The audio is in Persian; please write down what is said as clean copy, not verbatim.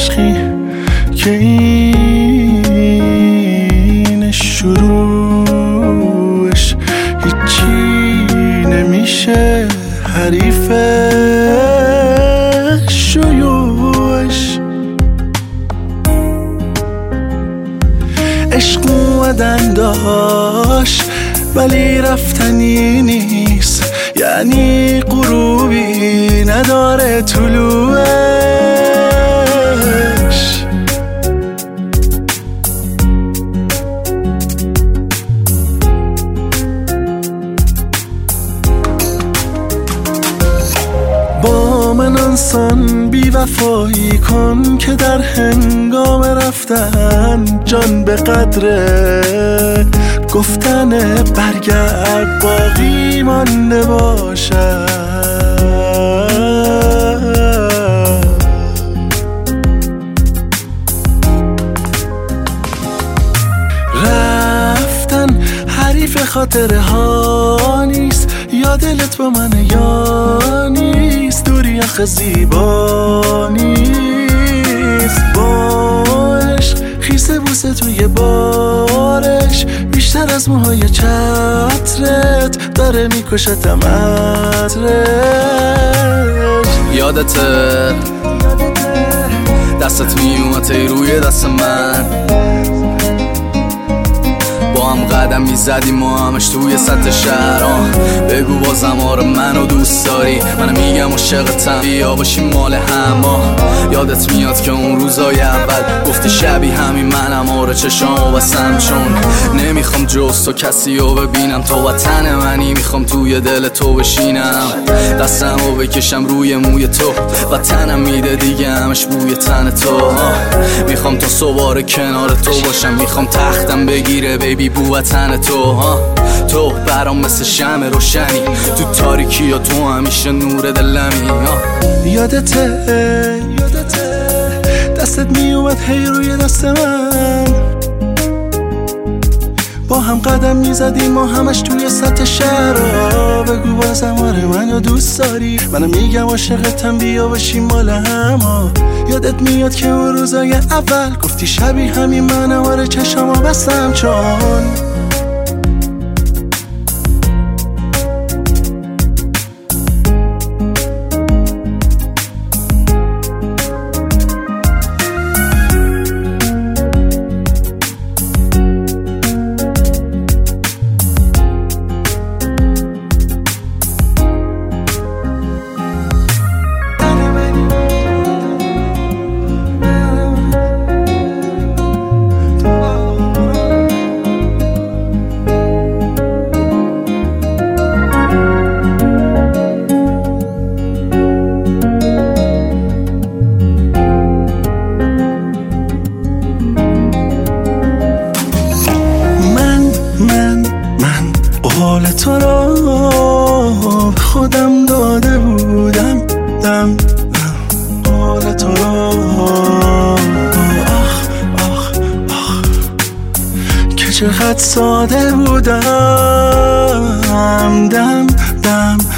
عشقی که این شروعش هیچی نمیشه حریف شیوعش. عشق اومدن داشت ولی رفتنی نیست، یعنی غروبی نداره طلوعش. با من انسان بی وفایی کن که در هنگام رفتن جان به قدر گفتن برگرد باقی مانده باشد. رفتن حریف خاطره ها نیست، یا دلت با من یا نیست، دوری آخه زیبا نیست. با عشق خیسه بوسه توی بارش بیشتر از موهای چترت داره میکشتم عطرش. یادته دستت میومد روی دست من، با هم قدم میزدیم ما همش توی سطح شهر. بگو بازم آره منو دوست داری، من میگم عاشقتم بیا باشیم مال هم. یادت میاد که اون روزای اول گفتی شبیه همین منم، آره چشامو بستم چون نمیخوام جز تو کسی رو ببینم. تو وطن منی میخوام توی دل تو بشینم، دستمو بکشم روی موی تو، وطنم میده دیگه همش بوی تن تو. میخوام تا صبح کنار تو باشم، میخوام تختم بگیره بیبی بو وطن تو. تو برام مثل شمع روشنی تو تاریکی، یا تو همیشه نور دلمی. یادته دستت میومد هی روی دست من، با هم قدم میزدیم ما همش توی سطح شهر. بگو بازم آره منو دوست داری، منو میگم عاشقتم بیا باشیم مال هم. یادت میاد که اون روزای اول گفتی شبیه همین منم، آره چشامو بستم چون حال تو را خودم داده بودم، حال تو را آخ آخ آخ که چقدر ساده بودم. دم